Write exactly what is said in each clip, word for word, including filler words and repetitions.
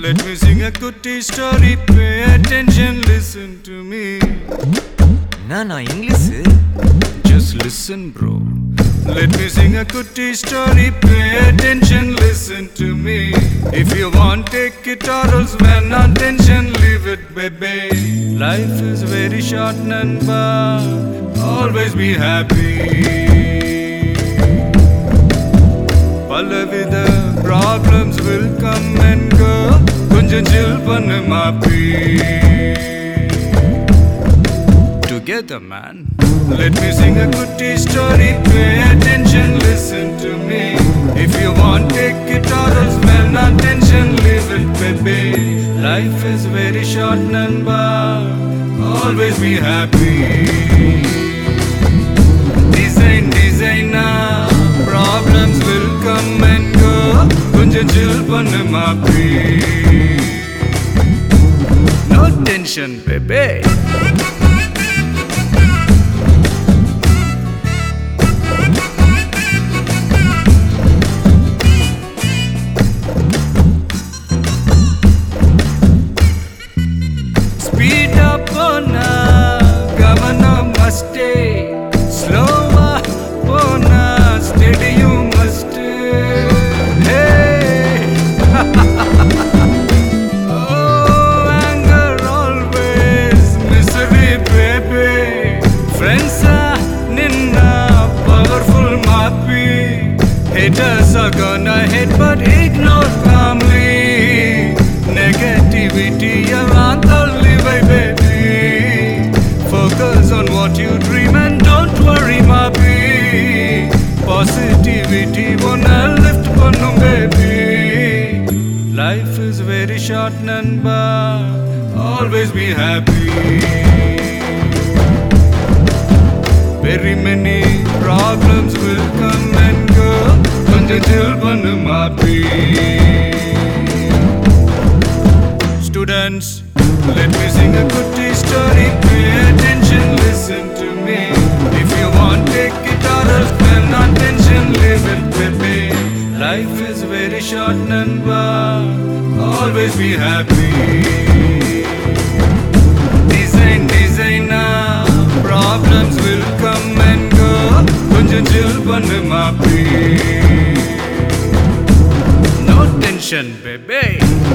Let me sing a goody story. Pay attention, listen to me. நானா English? Just listen, bro. Let me sing a goody story. Pay attention, listen to me. If you want, take it or else when not tension, leave it, baby. Life is very short, Nanba. Always be happy. Palavida problems will come and go. Kunjan chill pannu maapi. Together, man. Let me sing a goody story. Pay attention, listen to me. If you want, take it or else well, not tension, leave it, baby. Life is very short, Nanba. Always be happy. Design, designer. Problems will come and go. Kunjan chill pannu maapi. No tension, baby. Speed up on a governor must stay. Slower on a steady you must stay. Hey, oh anger always misery, baby. Friends are ninna powerful maapi. Haters are gonna hate but ignore calmly. Negativity around the live, baby. Focus on what you dream and don't worry, maapi. Positivity wanna lift pannu, baby. Life is very short, Nanba. Always be happy. Very many problems will come and go. Kunjan chill pannu maapi. Students, let me sing a goody story. Pay attention, listen to me. If you want, take it or else well, not tension, leave it, baby. Life is very short, Nanba. Always be happy. Design, designer. Problems will come and go. Kunjan chill pannu maapi. No tension, baby.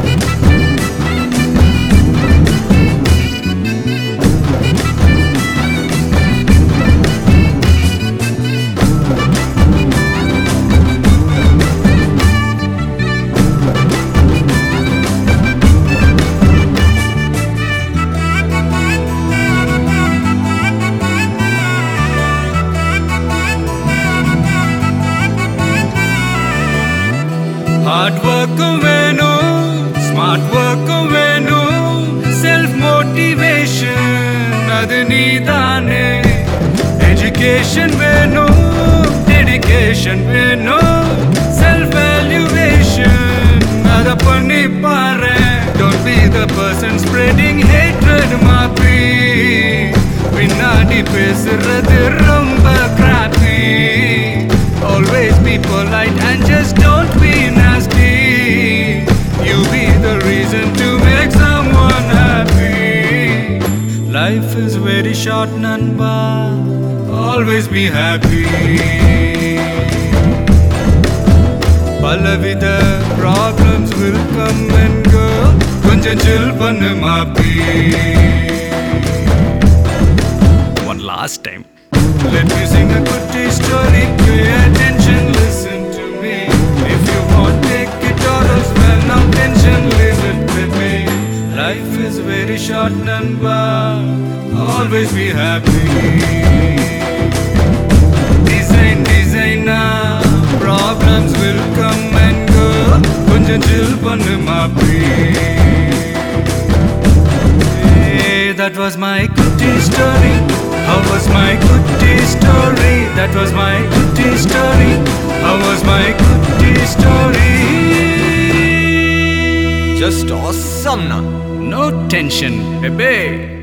Hard work venu, smart work venu, self motivation adu needane. Education venu, dedication venu, self valuation ada panni paare. Don't be the person spreading hatred, maapi. Pinnadi pesuradhu romba crappy. Always be polite and just don't be nasty. You be the reason to make someone happy. Life is very short, Nanba. Always be happy. Palavida problems will come and go. Kunjan chill pannu maapi. One last time. Let me sing a goody story. Pay attention, listen to me. If you want, take it or else well, no tension, leave it, baby. Life is very short, Nanba. Always be happy. Design, designer. Problems will come and go. Kunjan chill pannu maapi. Hey, that was my goody story. How was my goody story? That was my goody story. How was my goody story? Just awesome, na. No tension, baby.